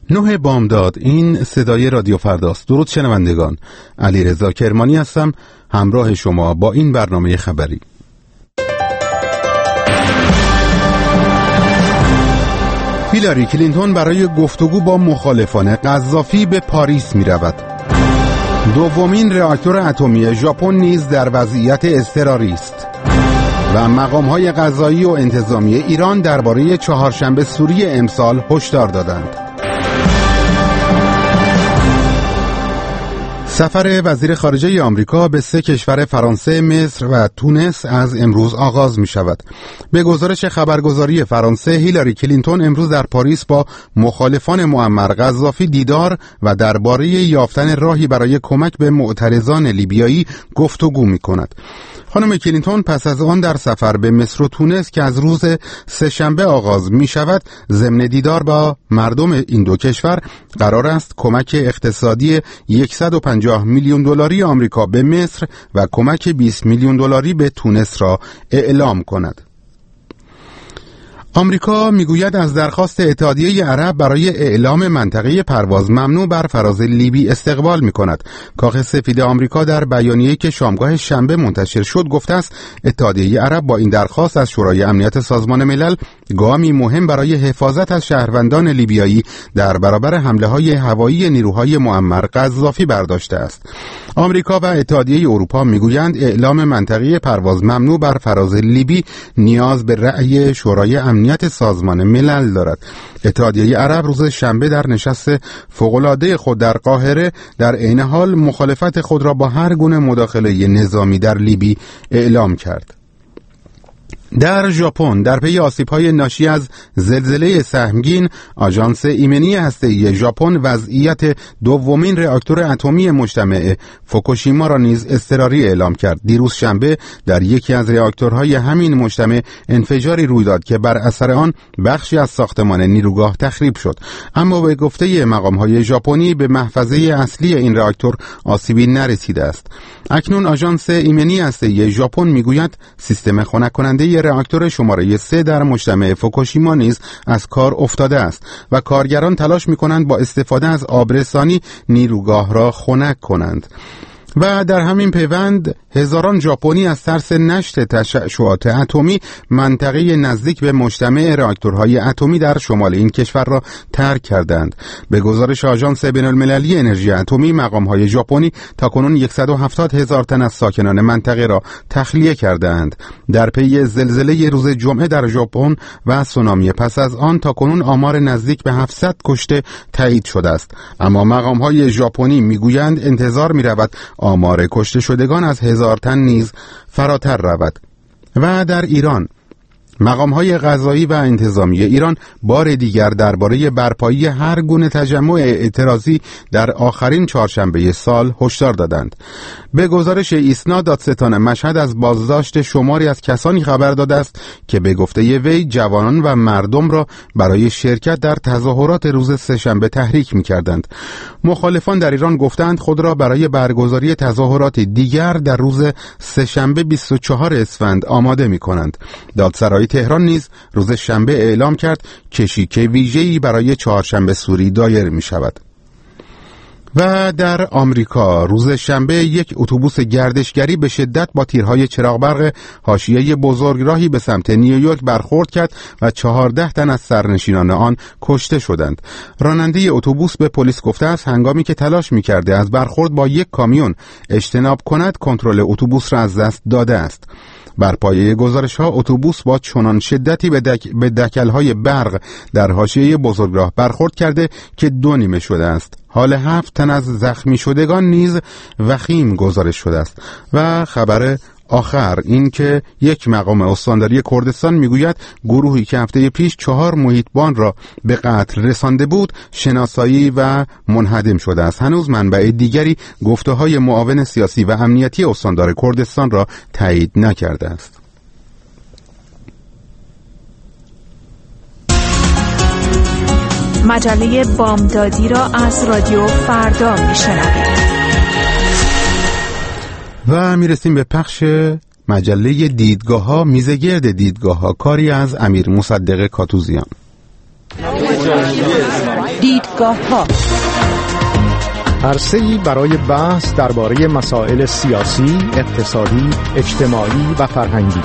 9 بامداد، این صدای رادیو فرداست. درود شنوندگان، علیرضا کرمانی هستم همراه شما با این برنامه خبری. هیلاری کلینتون برای گفتگو با مخالفان قذافی به پاریس می رود. دومین راکتور اتمی ژاپن نیز در وضعیت اضطراری است. و مقام‌های قضایی و انتظامی ایران درباره چهارشنبه سوری امسال هشدار دادند. سفر وزیر خارجه آمریکا به 3 کشور فرانسه، مصر و تونس از امروز آغاز می شود. به گزارش خبرگزاری فرانسه، هیلاری کلینتون امروز در پاریس با مخالفان معمر قذافی دیدار و درباره یافتن راهی برای کمک به معترضان لیبیایی گفتگو می کند. خانم کلینتون پس از آن در سفر به مصر و تونس که از روز سه‌شنبه آغاز می شود، ضمن دیدار با مردم این دو کشور قرار است کمک اقتصادی 150 میلیون دلاری آمریکا به مصر و کمک 20 میلیون دلاری به تونس را اعلام کند. آمریکا میگوید از درخواست اتحادیه عرب برای اعلام منطقه پرواز ممنوع بر فراز لیبی استقبال می‌کند. کاخ سفید آمریکا در بیانیه‌ای که شامگاه شنبه منتشر شد گفته است اتحادیه عرب با این درخواست از شورای امنیت سازمان ملل گامی مهم برای حفاظت از شهروندان لیبیایی در برابر حمله‌های هوایی نیروهای معمر قذافی برداشته است. آمریکا و اتحادیه اروپا میگویند اعلام منطقه پرواز ممنوع بر فراز لیبی نیاز به رأی شورای امنیت سازمان ملل دارد. اتحادیه عرب روز شنبه در نشست فوق‌العاده خود در قاهره در عین حال مخالفت خود را با هر گونه مداخله نظامی در لیبی اعلام کرد. در ژاپن در پی آسیب‌های ناشی از زلزله سهمگین، آژانس ایمنی هسته‌ای ژاپن وضعیت دومین راکتور اتمی مجتمع فوکوشیما را نیز اضطراری اعلام کرد. دیروز شنبه در یکی از راکتورهای همین مجتمع انفجاری روی داد که بر اثر آن بخشی از ساختمان نیروگاه تخریب شد، اما به گفته مقام‌های ژاپنی به محفظه اصلی این راکتور آسیبی نرسیده است. اکنون آژانس ایمنی هسته‌ای ژاپن میگوید سیستم خنک کننده راکتور شماره 3 در مجتمع فوکوشیما نیز از کار افتاده است و کارگران تلاش می‌کنند با استفاده از آبرسانی نیروگاه را خنک کنند. و در همین پیوند هزاران ژاپنی از ترس نشت تشعشعات اتمی منطقه نزدیک به مجتمع راکتورهای اتمی در شمال این کشور را ترک کردند. به گزارش آژانس بین‌المللی انرژی اتمی، مقام‌های ژاپنی تاکنون 170,000 تن از ساکنان منطقه را تخلیه کردند. در پی زلزله روز جمعه در ژاپن و سونامی پس از آن تاکنون آمار نزدیک به 700 کشته تایید شده است، اما مقام‌های ژاپنی میگویند انتظار می‌رود آمار کشته شدگان از 1000 تن نیز فراتر رود. و در ایران مقام‌های قضایی و انتظامی ایران بار دیگر درباره برپایی هر گونه تجمع اعتراضی در آخرین چهارشنبه سال هشدار دادند. به گزارش ایسنا، دادستان مشهد از بازداشت شماری از کسانی خبر داده است که به گفته وی جوانان و مردم را برای شرکت در تظاهرات روز سه‌شنبه تحریک می‌کردند. مخالفان در ایران گفتند خود را برای برگزاری تظاهرات دیگر در روز سه‌شنبه 24 اسفند آماده می‌کنند. دادسرای تهران نیز روز شنبه اعلام کرد کشیک ویژه‌ای برای چهارشنبه سوری دایر می شود. و در آمریکا روز شنبه یک اتوبوس گردشگری به شدت با تیرهای چراغ برق حاشیه بزرگراهی به سمت نیویورک برخورد کرد و 14 تن از سرنشینان آن کشته شدند. راننده اتوبوس به پلیس گفته است هنگامی که تلاش می‌کرده از برخورد با یک کامیون اجتناب کند کنترل اتوبوس را از دست داده است. بر پایه گزارش‌ها اتوبوس با چنان شدتی به دکل‌های برق در حاشیه بزرگراه برخورد کرده که 2 نیمه شده است. حال 7 تن از زخمی شدگان نیز وخیم گزارش شده است. و خبر آخر این که یک مقام استانداری کردستان میگوید گروهی که هفته پیش 4 محیطبان را به قتل رسانده بود شناسایی و منهدم شده است. هنوز منبع دیگری گفته‌های معاون سیاسی و امنیتی استاندار کردستان را تایید نکرده است. مجله بامدادی را از رادیو فردا میشنوید. و میرسیم به پخش مجله دیدگاه‌ها، میزگرد دیدگاه‌ها، کاری از امیر مصدق کاتوزیان. دیدگاه‌ها عرصه‌ای برای بحث درباره مسائل سیاسی، اقتصادی، اجتماعی و فرهنگی.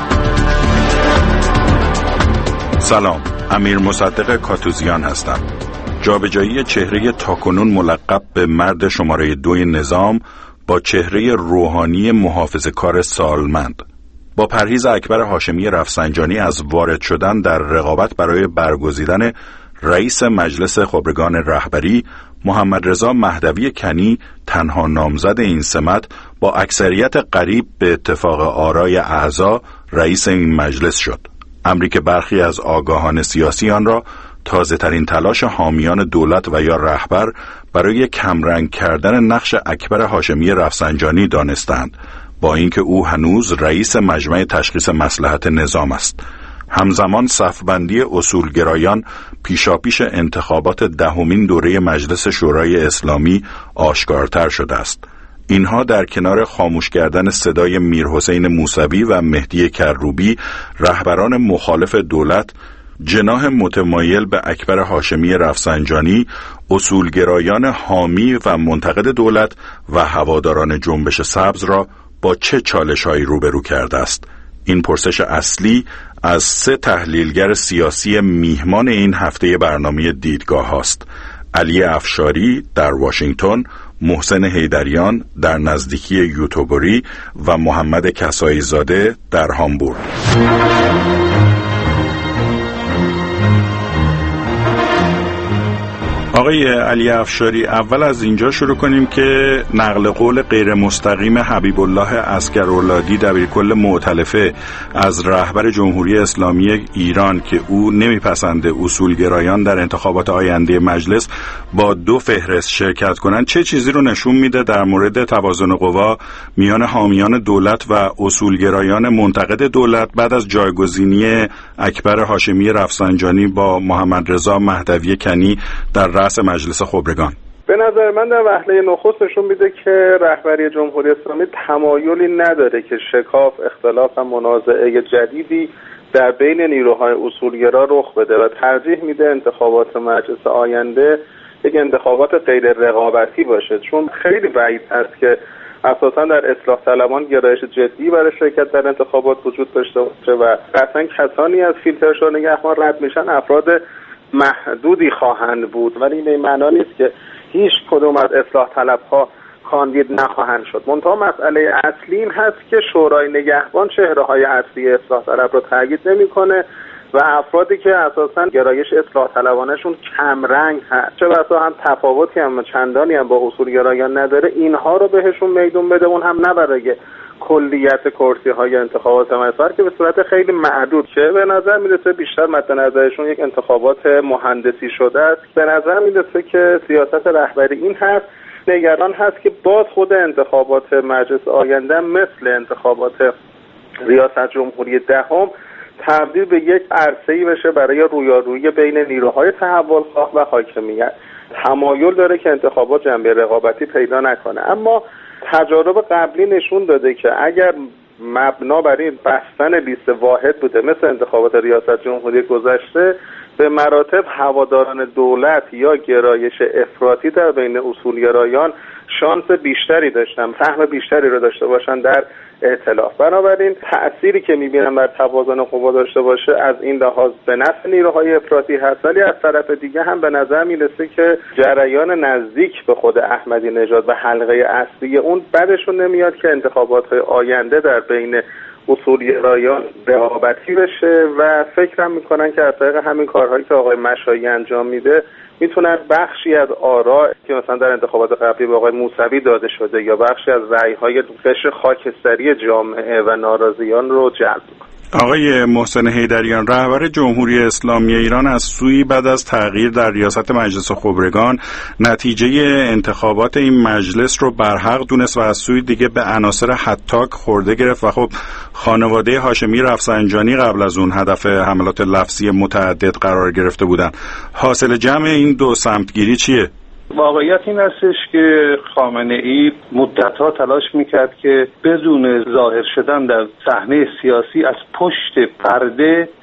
سلام، امیر مصدق کاتوزیان هستم. جابجایی چهره تاکنون ملقب به مرد شماره 2 نظام با چهره روحانی محافظه‌کار سالمند. با پرهیز اکبر هاشمی رفسنجانی از وارد شدن در رقابت برای برگزیدن رئیس مجلس خبرگان رهبری، محمد رضا مهدوی کنی تنها نامزد این سمت با اکثریت قریب به اتفاق آرای اعضا رئیس این مجلس شد. امری که برخی از آگاهان سیاسی آن را تازه ترین تلاش حامیان دولت و یا رهبر برای کمرنگ کردن نقش اکبر هاشمی رفسنجانی دانستند، با اینکه او هنوز رئیس مجمع تشخیص مصلحت نظام است. همزمان صفبندی اصولگرایان پیشاپیش انتخابات 10مین دوره مجلس شورای اسلامی آشکارتر شده است. اینها در کنار خاموش کردن صدای میرحسین موسوی و مهدی کروبی، رهبران مخالف دولت، جناح متمایل به اکبر هاشمی رفسنجانی، اصولگرایان حامی و منتقد دولت و هواداران جنبش سبز را با چه چالش‌هایی روبرو کرده است؟ این پرسش اصلی از 3 تحلیلگر سیاسی میهمان این هفته برنامه دیدگاه هاست: علی افشاری در واشنگتن، محسن حیدریان در نزدیکی یوتوبری و محمد کسایی زاده در هامبورگ. آقای علی افشاری، اول از اینجا شروع کنیم که نقل قول غیر مستقیم حبیب الله عسکرولادی دبیرکل مؤتلفه از رهبر جمهوری اسلامی ایران که او نمیپسنده اصولگرایان در انتخابات آینده مجلس با 2 فهرست شرکت کنند، چه چیزی رو نشون میده در مورد توازن قوا میان حامیان دولت و اصولگرایان منتقد دولت بعد از جایگزینی اکبر هاشمی رفسنجانی با محمد رضا مهدوی کنی در رئیس مجلس خبرگان؟ به نظر من در وهله نخست نشون میده که رهبری جمهوری اسلامی تمایلی نداره که شکاف، اختلاف و منازعه جدیدی در بین نیروهای اصولگرا رخ بده و ترجیح میده انتخابات مجلس آینده یک انتخابات غیر رقابتی باشه، چون خیلی بعید است که اساسا در اصلاح طلبان گرایش جدی برای شرکت در انتخابات وجود داشته باشه و قطعا کسانی از فیلترشور نگهبان رد میشن افراد محدودی خواهند بود، ولی این معنا نیست که هیچ کدوم از اصلاح طلبها کاندید نخواهند شد. منتها مسئله اصلی این هست که شورای نگهبان چهره‌های اصلی اصلاح طلب رو تایید نمی‌کنه و افرادی که اساساً گرایش اصلاح طلبانشون کم رنگ هست، چه بسا هم تفاوتی هم چندانی هم با اصولگرایان نداره، اینها رو بهشون میدون بده، اون هم نه برای کلیت کرسی‌های انتخابات مجلس که به صورت خیلی محدود که به نظر میرسه بیشتر مد نظرشون یک انتخابات مهندسی شده است. به نظر میرسه که سیاست رهبری این هست، نگران هست که باز خود انتخابات مجلس آینده مثل انتخابات ریاست جمهوری 10 تبدیل به یک عرصه‌ای بشه برای رویارویی بین نیروهای تحولخواه و حاکمیت. تمایل داره که انتخابات جنبه رقابتی پیدا نکنه، اما تجارب قبلی نشون داده که اگر مبنا بر این بستن لیست واحد بوده مثل انتخابات ریاست جمهوری گذشته، به مراتب هواداران دولت یا گرایش افراطی در بین اصولگرایان شانس بیشتری داشتن، سهم بیشتری رو داشته باشن در ائتلاف. بنابراین تأثیری که می‌بینم بر توازن قوا داشته باشه از این لحاظ به نفع نیروهای افراطی هست، ولی از طرف دیگه هم به نظر میرسه که جریان نزدیک به خود احمدی نژاد و حلقه اصلی اون بعدشون نمیاد که انتخابات آینده در بین اصولگرایان رقابتی بشه و فکرم میکنن که از طریق همین کارهایی که آقای مشایی انجام میده میتونن بخشی از آرا که مثلا در انتخابات قبلی به آقای موسوی داده شده یا بخشی از رأی‌های قشر خاکستری جامعه و ناراضیان رو جلب کنن. آقای محسن حیدریان، رهبر جمهوری اسلامی ایران از سوی بعد از تغییر در ریاست مجلس خبرگان نتیجه انتخابات این مجلس رو برحق دونست و از سوی دیگه به عناصر حتاک خورده گرفت و خب خانواده هاشمی رفسنجانی قبل از اون هدف حملات لفظی متعدد قرار گرفته بودن. حاصل جمع این 2 سمتگیری چیه؟ واقعیت این هستش که خامنه‌ای مدت‌ها تلاش میکرد که بدون ظاهر شدن در صحنه سیاسی از پشت پرده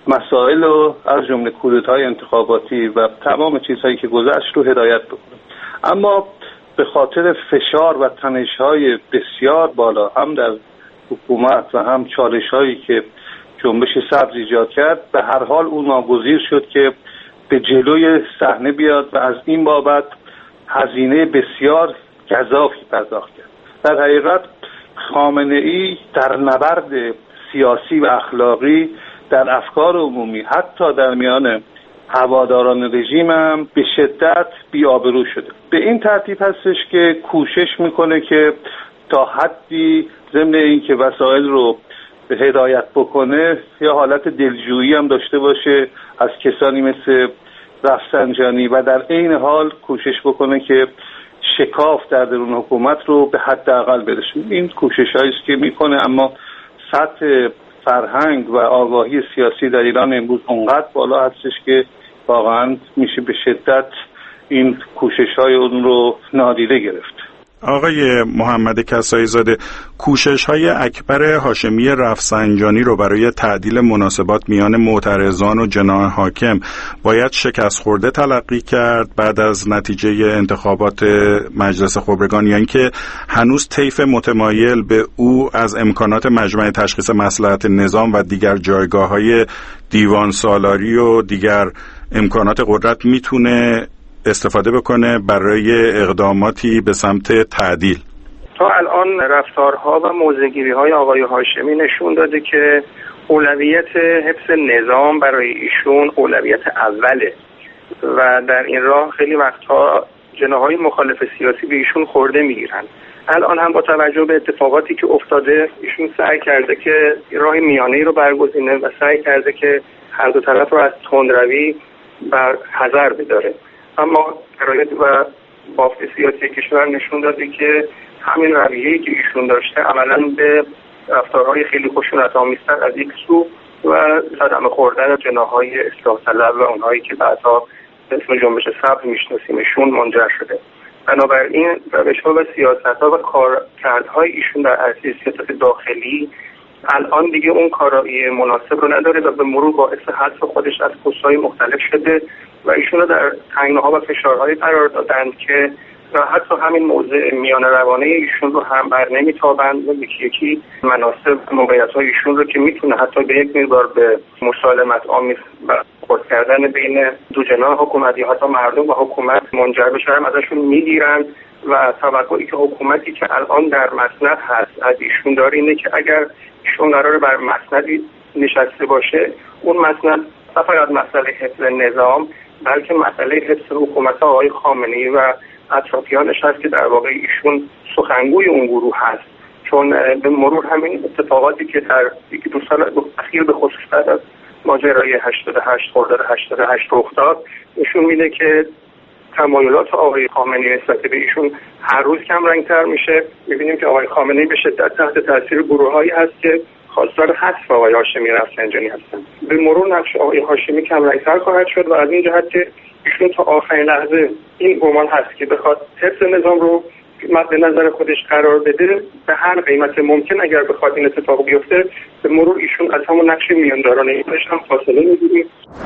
مسائل رو از جمله کودتای انتخاباتی و تمام چیزهایی که گذشت رو هدایت بکنه. اما به خاطر فشار و تنش‌های بسیار بالا هم در حکومت و هم چالش‌هایی که جنبش سبز ایجاد کرد، به هر حال اون ناگزیر شد که به جلوی صحنه بیاد و از این بابت هزینه بسیار گزافی پرداخت کرد. در حقیقت خامنه‌ای در نبرد سیاسی و اخلاقی در افکار عمومی حتی در میان هواداران رژیم هم به شدت بی‌آبرو شده. به این ترتیب هستش که کوشش میکنه که تا حدی ضمن این که وسایل رو هدایت بکنه یا حالت دلجویی هم داشته باشه از کسانی مثل رفسنجانی و در عین حال کوشش بکنه که شکاف در درون حکومت رو به حداقل برسونه. این کوشش‌هایی است که میکنه، اما سطح فرهنگ و آگاهی سیاسی در ایران امروز اونقدر بالا هستش که واقعا میشه به شدت این کوشش‌های اون رو نادیده گرفت. آقای محمد کسایی زاده، کوشش‌های اکبر هاشمی رفسنجانی رو برای تعدیل مناسبات میان معترضان و جناح حاکم باید شکست خورده تلقی کرد بعد از نتیجه انتخابات مجلس خبرگان، یعنی که هنوز طیف متمایل به او از امکانات مجمع تشخیص مصلحت نظام و دیگر جایگاه‌های دیوان سالاری و دیگر امکانات قدرت میتونه استفاده بکنه برای اقداماتی به سمت تعدیل؟ تا الان رفتارها و موضع‌گیری‌های آقای هاشمی نشون داده که اولویت حفظ نظام برای ایشون اولویت اوله و در این راه خیلی وقتها جناح‌های مخالف سیاسی به ایشون خورده میگیرن. الان هم با توجه به اتفاقاتی که افتاده ایشون سعی کرده که راه میانه‌ای رو برگزینه و سعی کرده که هر دو طرف رو از تندروی بر حذر بداره. اما شرایط و بافت سیاسی کشور نشون داده که همین رویه‌ای که ایشون داشته عملاً به رفتارهای خیلی خشونت‌آمیزتر از یک سو و صدمه خوردن جناح‌های اصلاح طلب و اونهایی که بعدها به اسم جنبش سبز میشناسیمشون منجر شده. بنابراین روش‌ها و سیاست‌ها و کارکردهای ایشون در عرصه سیاست داخلی الان دیگه اون کارایی مناسب رو نداره و به مرور باعث حذف خودش از پست‌های مختلف شده و ایشون رو در تنگناها و فشارهای قرار دادند که حتی همین موضع میان روانه ایشون رو هم بر نمیتابند و یکی یکی مناسب موقعیت‌های ایشون رو که میتونه حتی به یک مقدار به مسالمت آمیز برخورد کردن بین دو جناح حکومت یا حتی مردم و حکومت منجر بشه هم ازشون میگیرن و توقعی که حکومتی که الان در مسند هست از ایشون داره اینه که اگر ایشون قراره بر مسندی نشسته باشه اون مسند نه فقط مسئله حفظ نظام بلکه مسئله حفظ حکومت آقای خامنه‌ای و اطرافیانش هست که در واقع ایشون سخنگوی اون گروه هست، چون به مرور همین اتفاقاتی که در یکی دو سال اخیر به خصوص بعد از ماجرای 88 خرداد 88 رخ داد نشون میده که تمایلات آقای خامنه‌ای نسبت به ایشون هر روز کم رنگتر میشه. میبینیم که آقای خامنه‌ای به شدت تحت تاثیر گروه‌هایی هست که خواستار حذف آقای هاشمی رفسنجانی هستند. به مرور نقش آقای هاشمی کم رنگتر خواهد شد و از این جهت که ایشون تا آخرین لحظه این گمان هست که بخواد حفظ نظام رو مد نظر خودش قرار بده به هر قیمت ممکن. اگر بخواد این اتفاق بیفته به مرور ایشون از همون نقش میاندارانه خودش هم فاصله میگیره.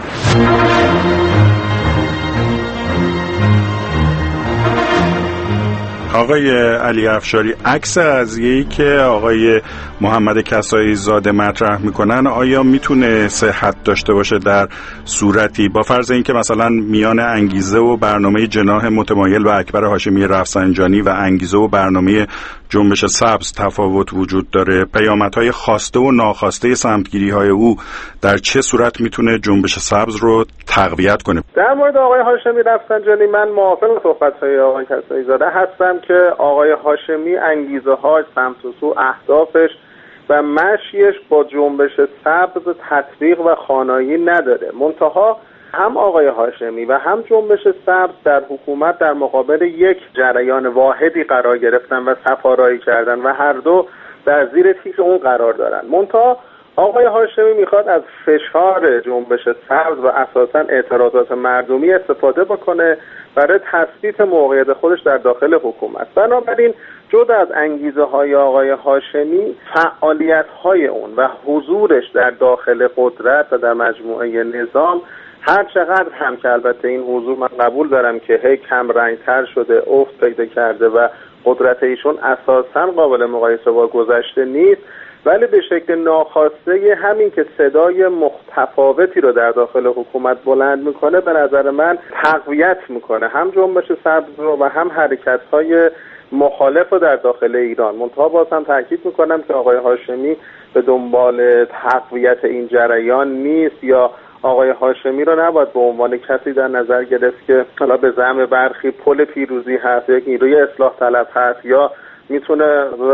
آقای علی افشاری، عکس قضیه‌ای که آقای محمد کسایی زاده مطرح میکنن آیا میتونه صحت داشته باشه در صورتی با فرض اینکه مثلا میان انگیزه و برنامه جناح متمایل و اکبر هاشمی رفسنجانی و انگیزه و برنامه جنبش سبز تفاوت وجود داره، پیامدهای خواسته و ناخواسته سمتگیری‌های او در چه صورت میتونه جنبش سبز رو تقویت کنه؟ در مورد آقای هاشمی رفسنجانی من موافق صحبت‌های آقای کسایی زاده هستم که آقای هاشمی انگیزه‌هاش، سمت و سو اهدافش و مشیش با جنبش سبز تطبیق و خوانایی نداره. منتها هم آقای هاشمی و هم جنبش سبز در حکومت در مقابل یک جریان واحدی قرار گرفتن و سفارایی کردن و هر دو در زیر تیغ اون قرار دارن. منتها آقای هاشمی میخواد از فشار جنبش سبز و اساساً اعتراضات مردمی استفاده بکنه برای تثبیت موقعیت خودش در داخل حکومت. بنابراین جدا از انگیزه های آقای هاشمی، فعالیت های اون و حضورش در داخل قدرت و در مجموعه نظام هر چقدر هم که البته این حضور من قبول دارم که هی کم رنگتر شده، افت پیدا کرده و قدرت ایشون اساساً قابل مقایسه با گذشته نیست، ولی به شکل ناخواسته همین که صدای متفاوتی رو در داخل حکومت بلند میکنه به نظر من تقویت میکنه هم جنبش سبز رو و هم حرکت‌های مخالف رو در داخل ایران. منتها باز هم تاکید میکنم که آقای هاشمی به دنبال تقویت این جریان نیست یا آقای هاشمی رو نباید به عنوان کسی در نظر گرفت که حالا به زعم برخی پل پیروزی هست، یک نیروی اصلاح طلب هست یا میتونه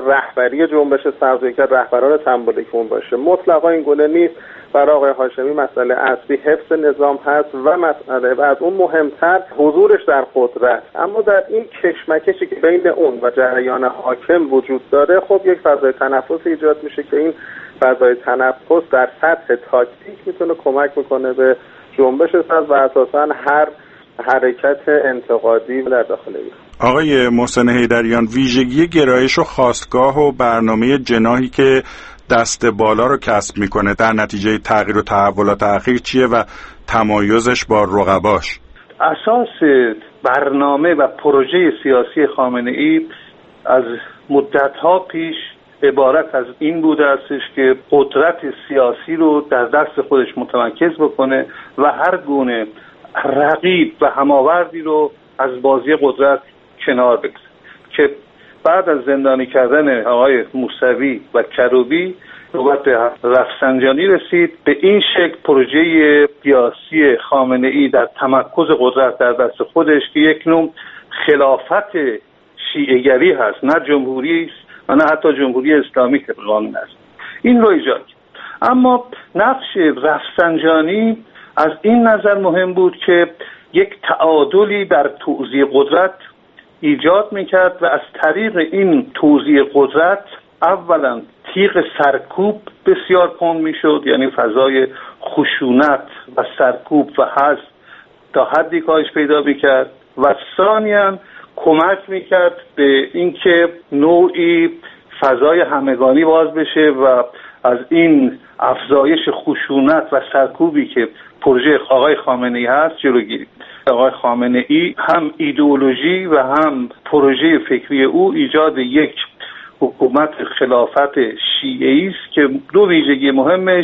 رهبری جنبش سبز که رهبران سمبولیک اون باشه. مطلقا این گونه نیست. برای آقای هاشمی مسئله اصلی حفظ نظام هست و مسئله و از اون مهمتر حضورش در قدرت. اما در این کشمکشی که بین اون و جریان حاکم وجود داره، خب یک فضای تنفس ایجاد میشه که این فضای تنفس در سطح تاکتیک میتونه کمک میکنه به جنبش سبز و اساساً هر حرکت انتقادی در داخل ایران. آقای محسن حیدریان، ویژگی گرایش و خاستگاه و برنامه جناحی که دست بالا رو کسب میکنه در نتیجه تغییر و تحولات اخیر چیه و تمایزش با رقباش؟ اساس برنامه و پروژه سیاسی خامنه‌ای از مدت‌ها پیش عبارت از این بوده استش که قدرت سیاسی رو در دست خودش متمرکز بکنه و هر گونه رقیب و هماوردی رو از بازی قدرت کنار بگذاره، که بعد از زندانی کردن آقای موسوی و کروبی نوبت رفسنجانی رسید. به این شکل پروژه سیاسی خامنه‌ای در تمرکز قدرت در دست خودش که یک نوع خلافت شیعه‌گری هست، نه جمهوری است و نه حتی جمهوری اسلامی که قانون است، این رو ایجاد کرد. اما نقش رفسنجانی از این نظر مهم بود که یک تعادلی در توزیع قدرت ایجاد میکرد و از طریق این توزیع قدرت اولا تیغ سرکوب بسیار کند میشد، یعنی فضای خشونت و سرکوب و حزب تا حدی کاهش پیدا میکرد و ثانیاً کمک میکرد به اینکه نوعی فضای همگانی باز بشه و از این افزایش خشونت و سرکوبی که پروژه آقای خامنه‌ای هست جلوگیری. آقای خامنه‌ای هم ایدئولوژی و هم پروژه فکری او ایجاد یک حکومت خلافت شیعه‌ای است که دو ویژگی مهمش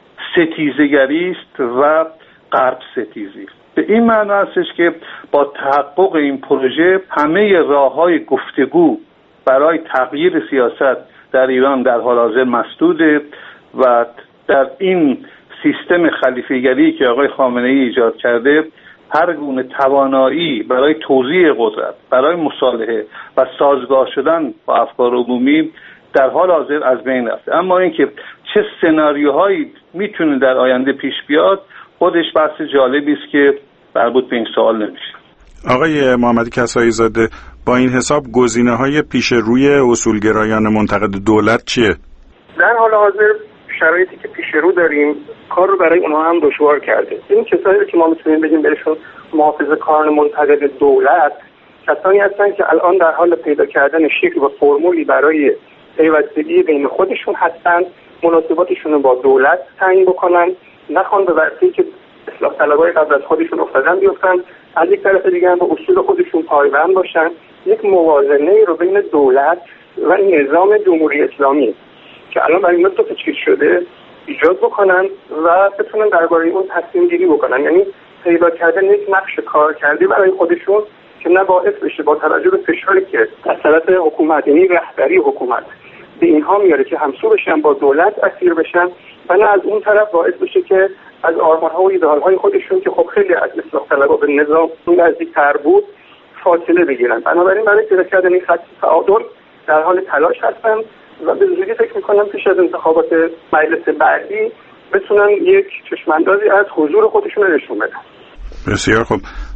ستیزگری است و غرب ستیزی. به این معنی هستش که با تحقق این پروژه همه راه‌های گفتگو برای تغییر سیاست در ایران در حال حاضر مسدوده و در این سیستم خلیفه‌گری که آقای خامنه‌ای ایجاد کرده هر گونه توانایی برای توزیع قدرت، برای مصالحه و سازگار شدن با افکار عمومی در حال حاضر از بین رفته. اما اینکه چه سناریوهایی میتونه در آینده پیش بیاد خودش بحث جالبی است که مربوط به این سوال نمیشه. آقای محمدی کسایی زاده، با این حساب گزینه‌های پیش روی اصولگرایان منتقد دولت چیه؟ در حال حاضر شرایطی که پیش رو داریم کار رو برای اونها هم دشوار کرده. این کسایی که ما میتونیم بگیم بهشون محافظه‌کاران منتقد دولت، کسانی هستن که الان در حال پیدا کردن شکل و فرمولی برای پیوستگی بین خودشون هستن، مناسباتشون رو با دولت تعیین بکنن، نخوان به ورطه‌ای که اصلاح طلبای قبل از خودشون افتادن بیفتن، از یک طرف دیگه هم به اصول خودشون پایبند باشن، یک موازنه رو بین دولت و نظام جمهوری اسلامی که الان برای اینا تو تشکیل شده ایجاد بکنن و بتونن درباره اون تصمیم گیری بکنن، یعنی پیدا کردن یک نقش کارکردی برای خودشون که نه باعث بشه با توجه به فشاری که از طرف حکومت، یعنی رهبری حکومت به اینها میاره که همسو بشن با دولت اسیر بشن و نه از اون طرف باعث بشه که از آرمان‌ها و ایده‌های خودشون که خب خیلی از اصلاح طلبها به نظام نزدیک‌تر بود فاصله بگیرن. بنابراین برای پیدا کردن این خط تعادل در حال تلاش هستن و به زودی فکر می‌کنم پیش از انتخابات مجلس بعدی بتونن یک چشم‌اندازی از حضور خودشون رو نشون بدن. بسیار خوب.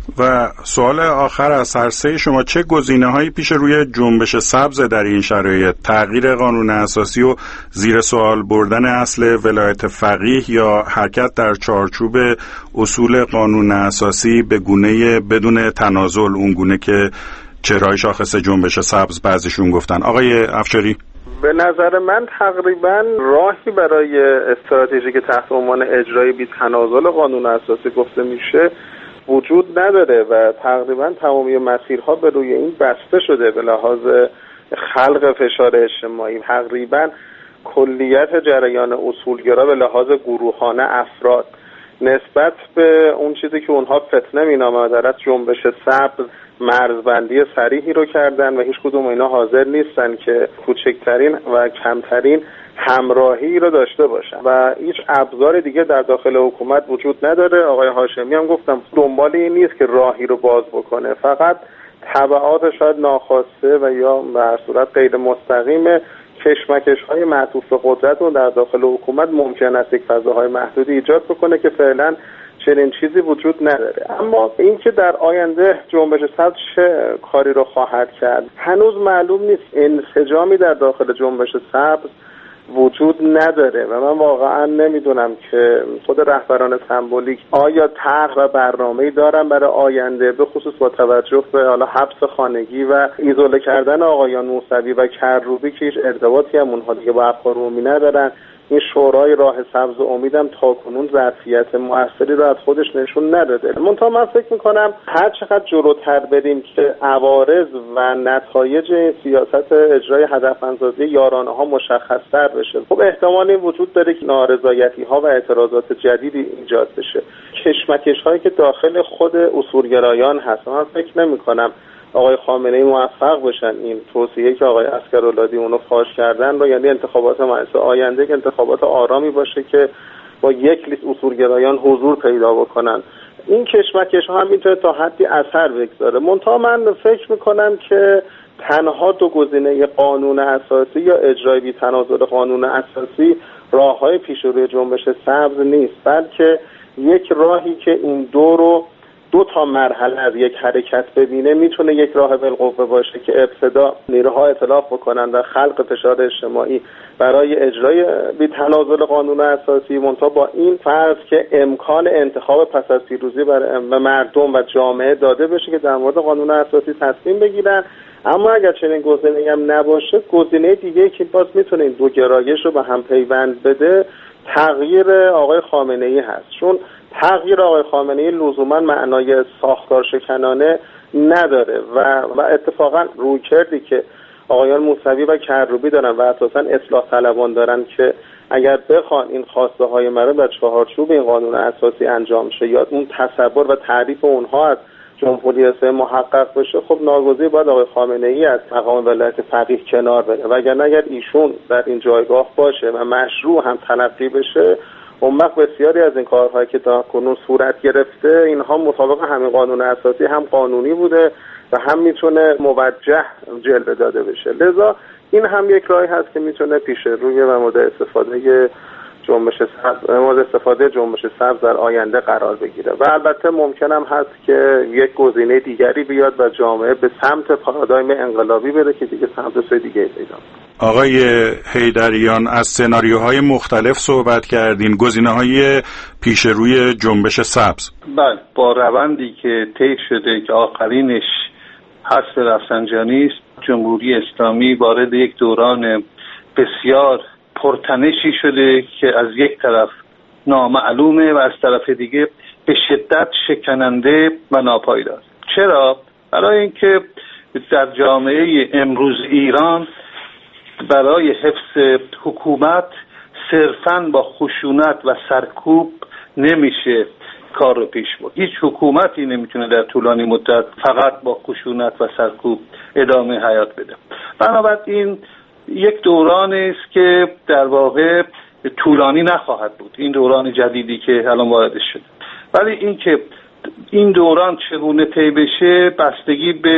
و سوال آخر از هر سه شما، چه گزینه‌هایی پیش روی جنبش سبز در این شرایط؟ تغییر قانون اساسی و زیر سوال بردن اصل ولایت فقیه یا حرکت در چارچوب اصول قانون اساسی به گونه بدون تنازل، اون گونه که چهره‌های شاخص جنبش سبز بعضیشون گفتن؟ آقای افشاری. به نظر من تقریبا راهی برای استراتژی که تحت عنوان اجرای بی تنازل قانون اساسی گفته میشه وجود نداره و تقریبا تمامی مسیرها به روی این بسته شده. به لحاظ خلق فشار اجتماعی تقریبا کلیت جریان اصولگرا به لحاظ گروهانه افراد نسبت به اون چیزی که اونها فتنه مینامند در جنبش سبز مرزبندی صریحی رو کردن و هیچ کدوم اینا حاضر نیستن که کوچکترین و کمترین همراهی رو داشته باشن و هیچ ابزار دیگه در داخل حکومت وجود نداره. آقای هاشمی هم گفتم دنبال این نیست که راهی رو باز بکنه، فقط تبعات شاید ناخواسته و یا به هر صورت غیر مستقیم کشمکش‌های معطوف به قدرت رو در داخل حکومت ممکن است یک فضاهای محدودی ایجاد بکنه که فعلا چنین چیزی وجود نداره. اما اینکه در آینده جنبش سبز چه کاری رو خواهد کرد هنوز معلوم نیست. انسجامی در داخل جنبش سبز وجود نداره و من واقعا نمیدونم که خود رهبران سمبولیک آیا طرح و برنامه‌ای دارن برای آینده، به خصوص با توجه به حالا حبس خانگی و ایزوله کردن آقایان موسوی و کروبی که هیچ ارتباطی هم اونها دیگه با افکار عمومی ندارن. این شورای راه سبز امیدم تاکنون ظرفیت مؤثری رو از خودش نشون نداده. منتها من فکر میکنم هر چقدر جلوتر بریم که عوارض و نتایج سیاست اجرای هدفمندی یارانه ها مشخص‌تر بشه، خب احتمال این وجود داره که نارضایتی ها و اعتراضات جدیدی ایجاد بشه. کشمکش هایی که داخل خود اصولگرایان هست، من فکر نمی‌کنم آقای خامنه‌ای موفق باشن این توصیه‌ای که آقای عسکرالعادی اونو فاش کردن رو، یعنی انتخابات مجلس آینده که انتخابات آرامی باشه که با یک لیست اصولگرایان حضور پیدا بکنن، این کشمکش‌ها هم میتونه تا حدی اثر بگذاره. منتها من فکر میکنم که تنها دو گزینه قانون اساسی یا اجرای بی تنازل قانون اساسی راه‌های پیش روی جنبش سبز نیست، بلکه یک راهی که این دو تا مرحله از یک حرکت ببینه میتونه یک راه بالقوه باشه که ابتدا نیروها ائتلاف بکنن و خلق فشار اجتماعی برای اجرای بی تنازل قانون اساسی، منتها با این فرض که امکان انتخاب پس از پیروزی برای مردم و جامعه داده بشه که در مورد قانون اساسی تصمیم بگیرن. اما اگر چنین گزینه‌ای هم نباشه، گزینه دیگه‌ای که باز میتونه این دو گرایش رو به هم پیوند بده تغییر آقای خامنه‌ای هست، چون تغییر آقای خامنه‌ای لزوما معنای ساختار شکنانه نداره و اتفاقا رویکردی که آقایان موسوی و کروبی دارن و اساسا اصلاح طلبان دارن که اگر بخوان این خواسته های مرا در چهارچوب این قانون اساسی انجام شه یا اون تصور و تعریف اونها از جمهوری اسلامی محقق بشه، خب ناگزیر باید آقای خامنه‌ای از مقام ولایت فقیه کنار بره، وگرنه اگر ایشون در این جایگاه باشه و مشروع هم تلقی بشه، اون وقت بسیاری از این کارهایی که تا کنون صورت گرفته اینها مطابق همین قانون اساسی هم قانونی بوده و هم میتونه موجه جلوه داده بشه. لذا این هم یک راهی هست که میتونه پیش روی و مورد استفاده جنبش سبز در آینده قرار بگیره و البته ممکنم هست که یک گزینه دیگری بیاد و جامعه به سمت پارادایم انقلابی بره که دیگه سمت سوی دیگه پیدا. آقای حیدریان، از سناریوهای مختلف صحبت کردین، گزینه‌های پیش روی جنبش سبز. بله، با روندی که طی شده که آخرینش حذف رفسنجانی است، جمهوری اسلامی وارد یک دوران بسیار پرتنشی شده که از یک طرف نامعلومه و از طرف دیگه به شدت شکننده و ناپایدار. چرا؟ برای اینکه در جامعه امروز ایران برای حفظ حکومت صرفاً با خشونت و سرکوب نمیشه کار رو پیش برد. هیچ حکومتی نمیتونه در طولانی مدت فقط با خشونت و سرکوب ادامه حیات بده. بنابراین یک دورانی است که در واقع طولانی نخواهد بود، این دوران جدیدی که الان وارد شده. ولی اینکه این دوران چگونه طی بشه بستگی به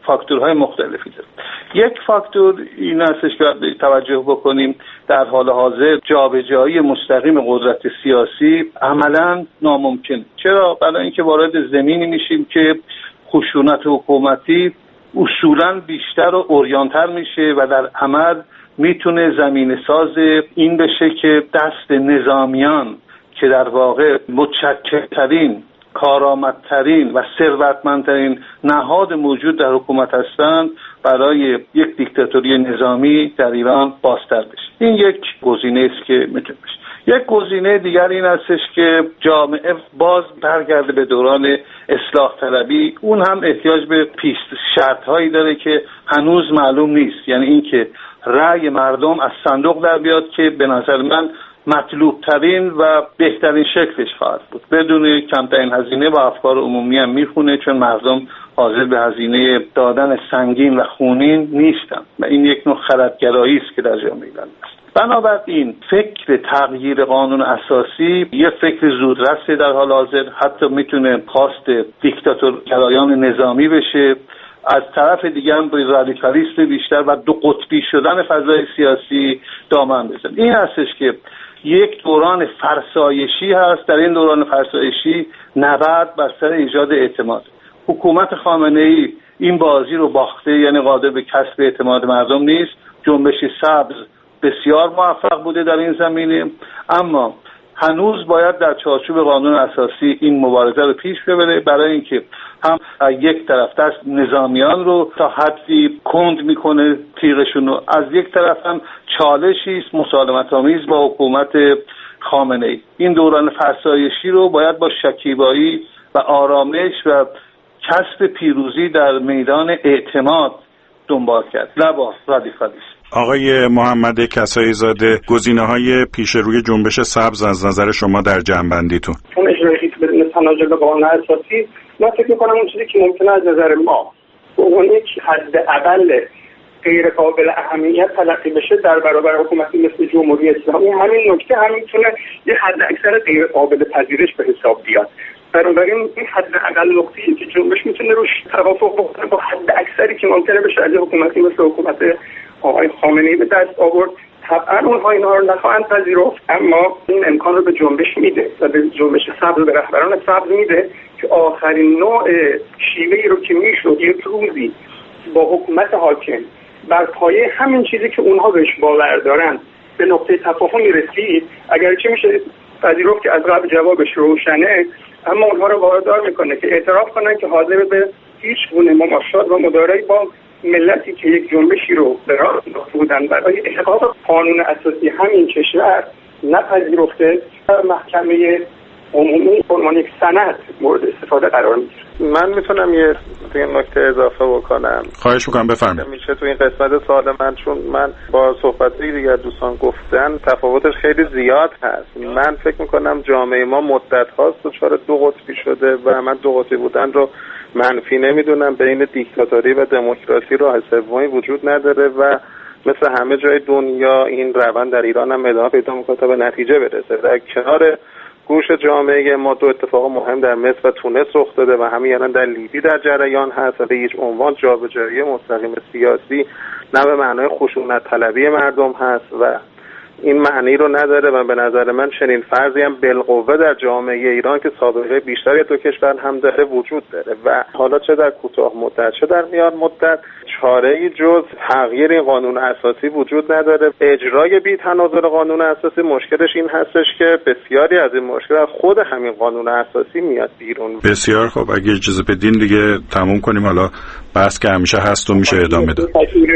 فاکتورهای مختلفی داره. یک فاکتور این هستش که باید توجه بکنیم، در حال حاضر جابجایی مستقیم قدرت سیاسی عملاً ناممکن. چرا؟ برای اینکه وارد زمینی میشیم که خشونت حکومتی اصولاً بیشتر و عریان‌تر میشه و در عمل میتونه زمینه ساز این بشه که دست نظامیان که در واقع متشکل‌ترین، کارآمدترین و ثروتمندترین نهاد موجود در حکومت هستند برای یک دیکتاتوری نظامی در ایران بازتر بشه. این یک گزینه است که میتونه بشه. یک گزینه دیگر این هستش که جامعه باز برگرده به دوران اصلاح طلبی. اون هم احتیاج به پیش شرط‌هایی داره که هنوز معلوم نیست، یعنی اینکه رأی مردم از صندوق در بیاد که به نظر من مطلوب ترین و بهترین شکلش خواهد بود. بدون کمترین هزینه و افکار عمومی هم میخونه، چون مردم حاضر به هزینه دادن سنگین و خونین نیستن و این یک نوع خردگرایی است که در جامعه ایران است. بنابراین فکر تغییر قانون اساسی یه فکر زودرسه در حال حاضر، حتی میتونه خواست دیکتاتورگرایان نظامی بشه. از طرف دیگه هم به رادیکالیسم بیشتر و دو قطبی شدن فضای سیاسی دامن بزنه. این هستش که یک دوران فرسایشی هست. در این دوران فرسایشی نبرد بر سر ایجاد اعتماد. حکومت خامنه‌ای این بازی رو باخته، یعنی قادر به کسب اعتماد مردم نیست. جنبش سبز بسیار موفق بوده در این زمینه، اما هنوز باید در چارچوب قانون اساسی این مبارزه رو پیش ببره، برای اینکه هم یک طرف دست نظامیان رو تا حدی کند میکنه تیغشون رو، از یک طرف هم چالشی است مسالمت آمیز با حکومت خامنه‌ای. این دوران فرسایشی رو باید با شکیبایی و آرامش و کسب پیروزی در میدان اعتماد دنبال کرد، نه با رادیکالیسم. آقای محمد کسایی زاده، گزینه‌های پیش روی جنبش سبز از نظر شما در جمع‌بندیتون؟ چون اجرای خیلی بدون تناقض با قانون اساسی، من فکر می‌کنم اون چیزی که ممکنه از نظر ما به عنوان یک حداقل غیر قابل اهمیت تلقی بشه در برابر حکومتی مثل جمهوری اسلامی، همین نکته هم میتونه یه حد اکثر غیر قابل پذیرش به حساب بیاد. بنابراین این حداقل نقطه‌ای که جنبش میتونه روش توافق بکنه با حد اکثری که ممکنه بشه از حکومتی مثل حکومت آقای خامنه‌ای به دست آورد. طبعا اونها اینها رو نخواهند پذیرفت، اما این امکان رو به جنبش میده و به جنبش سبز، به رهبران سبز میده که آخرین نوع شیوهی رو که میشد یک روزی با حکومت حاکم بر پایه همین چیزی که اونها بهش باور دارن به نقطه تفاهمی رسید، اگرچه میشه پذیرفت که از قبل جوابش روشنه، اما اونها رو وادار میکنه که اعتراف کنن که حاضر به هیچ گونه مماشات و مدارایی با ملتی که یک جنبشی رو به راه انداخته بودن برای احقاق قانون اساسی همین کشور نپذیرفته در محکمه عمومی به عنوان یک سند مورد استفاده قرار میگیره. من میتونم یه نکته اضافه بکنم؟ خواهش میکنم، بفرمایید. میشه تو این قسمت سوال من، چون من با صحبت‌های دیگر دوستان گفتن تفاوتش خیلی زیاد هست. من فکر میکنم جامعه ما مدت هاست دچار دو قطبی شده و من دو قطبی بودن رو منفی نمیدونم. بین دیکتاتوری و دموکراسی راه سومی وجود نداره و مثل همه جای دنیا این روند در ایران هم ادامه پیدا میکنه تا به نتیجه برسه. در کنار گوش جامعه ما دو اتفاق مهم در مصر و تونس رخ داده و همین الان در لیبی در جریان هست و به هیچ عنوان جابجایی مستقیم سیاسی نه به معنای خشونت طلبی مردم هست و این معنی رو نداره و به نظر من چنین فرضی هم بالقوه در جامعه ایران که سابقه بیشتری دو کشور هم داره وجود داره و حالا چه در کوتاه مدت چه در میان مدت چاره‌ای جز تغییر این قانون اساسی وجود نداره. اجرای بی‌تناظر قانون اساسی مشکلش این هستش که بسیاری از این مشکل از خود همین قانون اساسی میاد بیرون. بسیار خب، اگه اجازه بدین دیگه تموم کنیم، حالا بحث که همیشه هست و میشه ادامه داد.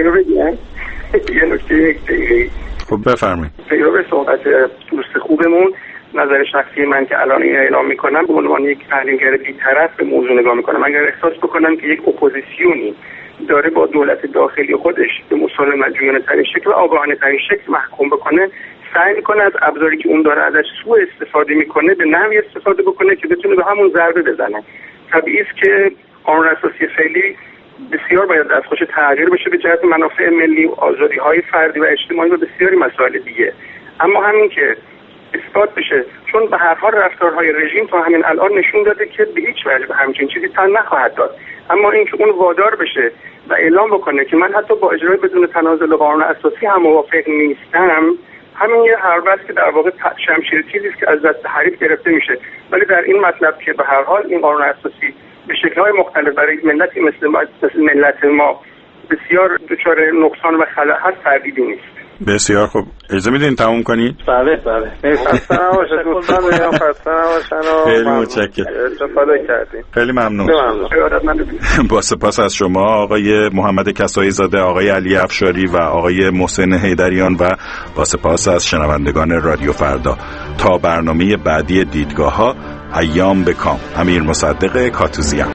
خب بفرمایید. پیرو به صحبت دوست خوبمون، نظر شخصی من که الان این اعلام میکنم به عنوان یک تحلیلگر بی‌طرف به موضوع نگاه میکنم. اگر احساس بکنم که یک اپوزیسیونی داره با دولت داخلی خودش به مسالمت جویانه ترین شکل و آگاهانه ترین شکل محکوم بکنه، سعی میکنه از ابزاری که اون داره ازش سوء استفاده میکنه به نحوی استفاده بکنه که بتونه به همون ضربه بزنه. طبیعی است که قانون اساسی فعلی بسیار باید دستخوش تغییر بشه به جهت منافع ملی و آزادی‌های فردی و اجتماعی و بسیاری مسائل دیگه، اما همین که اثبات بشه، چون به هر حال رفتارهای رژیم تا همین الان نشون داده که به هیچ وجه به همچین چیزی تن نخواهد داد. اما اینکه اون وادار بشه و اعلام بکنه که من حتی با اجرای بدون تنازل قانون اساسی هم موافق نیستم، همین یه حربه است که در واقع شمشیر تیزی است که از دست حریف گرفته میشه. ولی در این مطلب که به هر حال این قانون اساسی به شکل‌های مختلف برای ملتی مثل ملت ما بسیار دچار نقصان و خلأ هست، تردیدی نیست. بسیار خوب، اجازه میدین تموم کنید؟ بله. خسته نباشید دوستان، خسته نباشن. خیلی متشکرم، استفاده کردیم. خیلی ممنون. ممنون. با سپاس از شما آقای محمد کسایی زاده، آقای علی افشاری و آقای محسن حیدریان و با سپاس از شنوندگان رادیو فردا. تا برنامه بعدی دیدگاه‌ها، ایام به کام. امیر مصدق کاتوزیان.